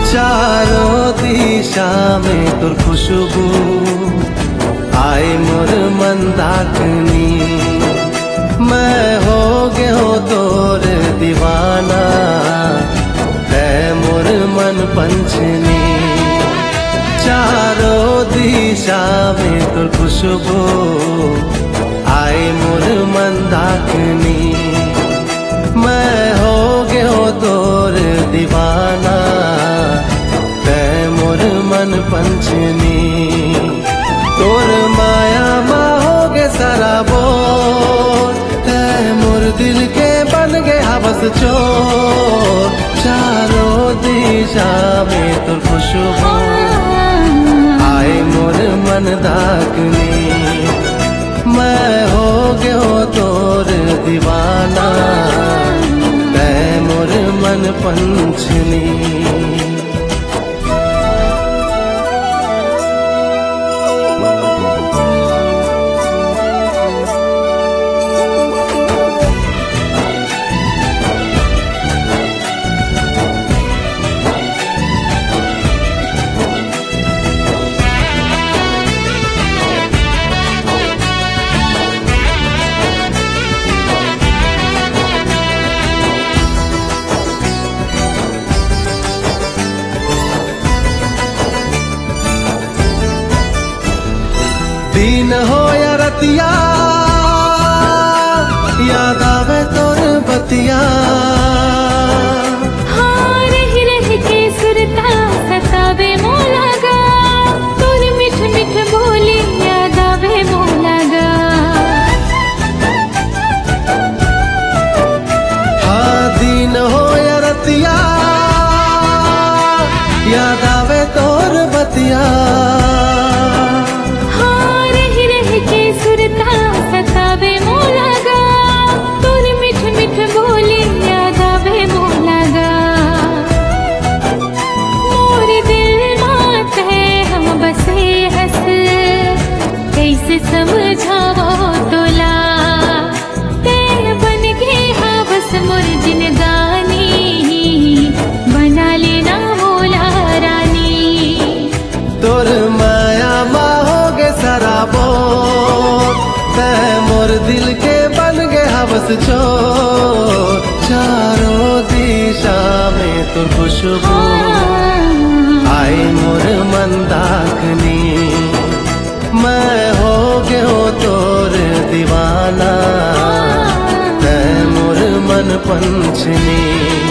चारों दिशा में तोर खुशबू आए मोर मंदाकिनी। मैं हो गयो तोर दीवाना है मोर मन पंछनी। चारों दिशा में तोर खुशबू आए मोर मंदाकिनी। मैं हो गयो तोर दीवाना है मोर मन पंछनी। तोर माया माँ हो गे सराबो है मोर दिल के बन गए हवस चोर। चारों दिशा में तोर खुशबू आए मोर मन दाकिनी। मैं हो गयो तोर दीवाना है मोर मन पंछनी। दिन हो या रतिया याद आवे तोर बतिया। हाँ रह रह के सुरता सतावे मोलागा। तोर मिठ मिठ बोली याद आवे मोलागा। हाँ दिन हो या रतिया याद आवे तोर बतिया। सतावे मोलागा तोर मिठ मिठ बोली याद आवे मोलागा। मोर दिल मात है हम बसे हंस कैसे समझावो तोला। ते बन गए हाँ बस मोर जिनगानी बना लेना मोला रानी। तोर माया माँ हो गे सराबो मोर दिल के बन गए हवस चोर। चारों दिशा में तोर खुशबू आए मोर मंदाकिनी। मैं हो गयो तोर दीवाना है मोर मन पंछनी।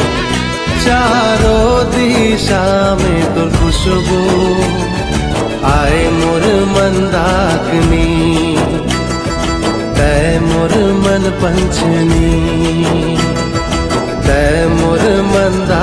चारों दिशा में तोर खुशबू आए मोर मंदाकिनी। तै मोर मन पंछनी तै मोर मंदा